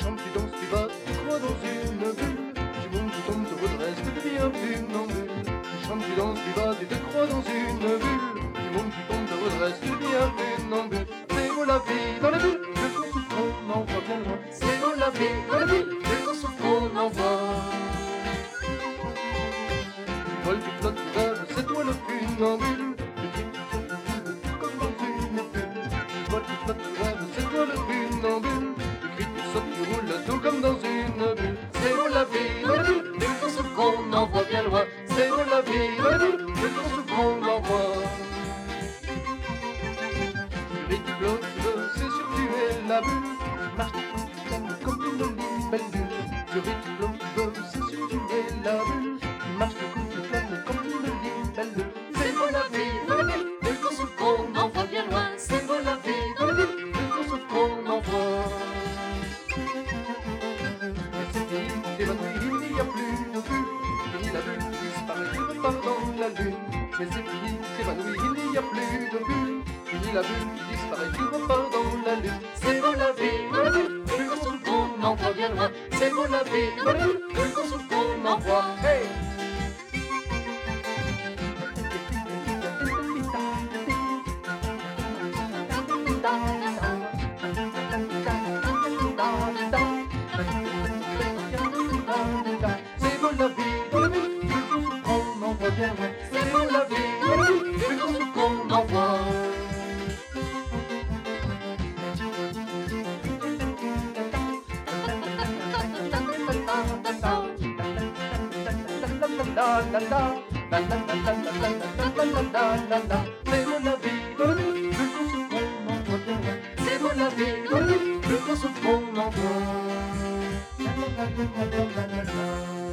chantes, tu danses, tu vas, tu crois dans une bulle. Tu montes, tu tombes, te redresses, tu deviens funambule. Tu chantes, tu danses, tu vas, tu te crois dans une bulle. Tu montes, tu tombes, te redresses, tu deviens funambule. C'est beau la vie dans la bulle, le temps souffre, on en voit bien loin. C'est beau la vie dans la bulle, le temps souffre, on en voit. Tu voles, tu flottes, tu rêves, c'est toi le funambule. Comme dans une bulle. Tu voles, tu flottes, tu rêves, c'est toi le funambule. Tu cries, tu sautes, tu roules, tout comme dans une bulle. C'est beau la vie dans la bulle, le temps souffre, on en voit bien loin. C'est beau la vie dans la bulle, le temps souffre, on en voit. Tu ris, tu flottes, tu veux, c'est sûr tu es la bulle. Tu marches, tu cours, comme une belle bulle. Tu ris, tu flottes, tu veux, c'est sûr tu es la bulle. Tu marches, tu cours, tu planes, comme une belle bulle. C'est beau la vie dans la bulle, le temps souffre, on en voit bien loin. C'est beau la vie dans la bulle, le temps souffre, on en voit. Mais c'est fini, t'évanouis, il n'y a plus de bulle. Fini la bulle, disparaît, tu repars dans la lune. Mais c'est fini, t'évanouis, il n'y a plus de bulle. Fini la bulle, disparaît, tu repars dans la lune. C'est beau la vie dans la bulle, le temps souffre, on en voit bien loin. C'est beau la vie dans la bulle, le temps souffre, on en voit. Hey! C'est beau la vie dans la bulle, le temps souffre, on en voit bien loin. C'est beau la vie dans la bulle, le temps souffre, on en voit. C'est beau la vie dans la bulle, le temps souffre, on en voit bien loin. C'est beau la vie dans la bulle, le temps souffre, on en voit.